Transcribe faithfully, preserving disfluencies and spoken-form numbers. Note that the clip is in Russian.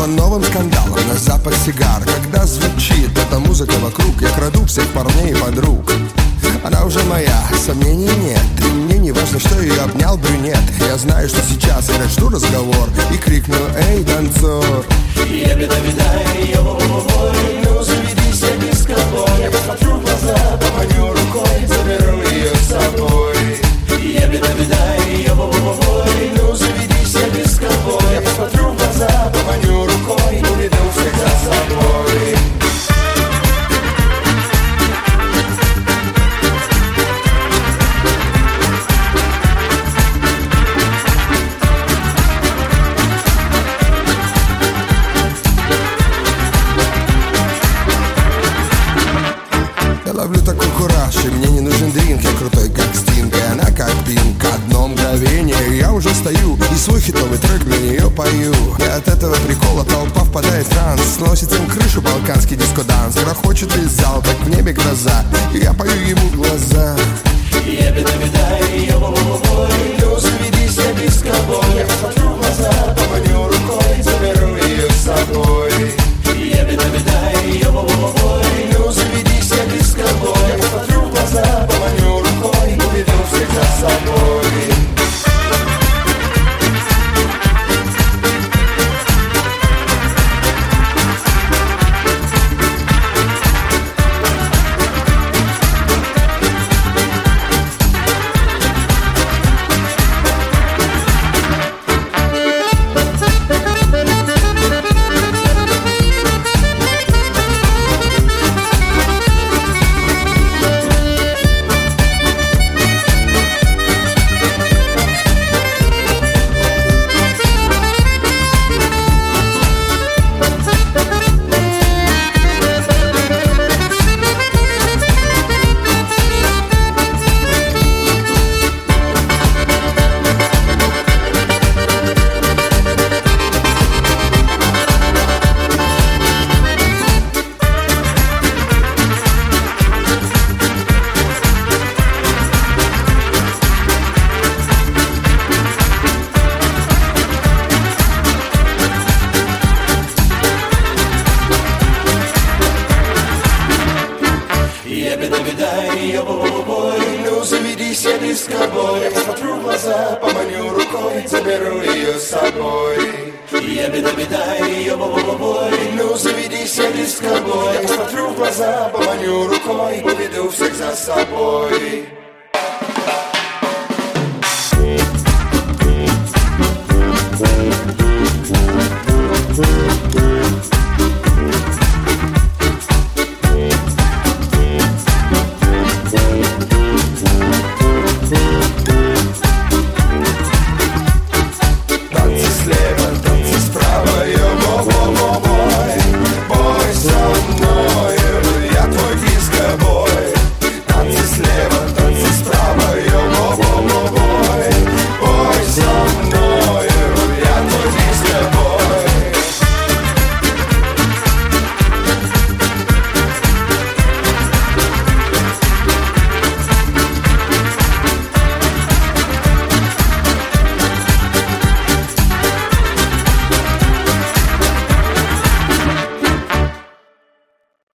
по новым скандалам, на запах сигар. Когда звучит эта музыка вокруг, я краду всех парней и подруг. Она уже моя, сомнений нет. И мне не важно, что ее обнял брюнет. Я знаю, что сейчас я начну разговор и крикну: эй, танцор! Я беда-беда, йо-бо-бо-бой, ну заведись, я без тобой. Я посмотрю в глаза, поманю рукой, заберу ее с собой. Я беда-беда, йо-бо-бо-бой, ну заведись, я без тобой. Я посмотрю в глаза, поманю рукой, уведу всех за собой. Ловлю такой кураж, и мне не нужен дринк. Я крутой, как Стинг, и она как Пинк. Одно мгновение, я уже стою и свой хитовый трек для нее пою. И от этого прикола толпа впадает в транс. Сносит им крышу балканский диско-данс. Грохочет весь зал, как в небе гроза, и я пою ему в глаза. Я беда-беда, йо-бо-бо-бой, ну заведись, я без тобой. Я посмотрю в глаза, поманю рукой, заберу ее с собой. Я беда-беда, йо-бо-бо-бой, ну заведись, я без тобой. Я посмотрю в глаза, поманю рукой, уведу всех за собой. Я беда-беда, йо-бо-бо-бой, ну заведись, я без тобой. Я посмотрю в глаза, поманю рукой, заберу ее с собой. Я беда-беда, йо-бо-бо-бой, ну заведись, я без тобой. Я посмотрю в глаза, поманю рукой, уведу всех за собой. We'll be right back.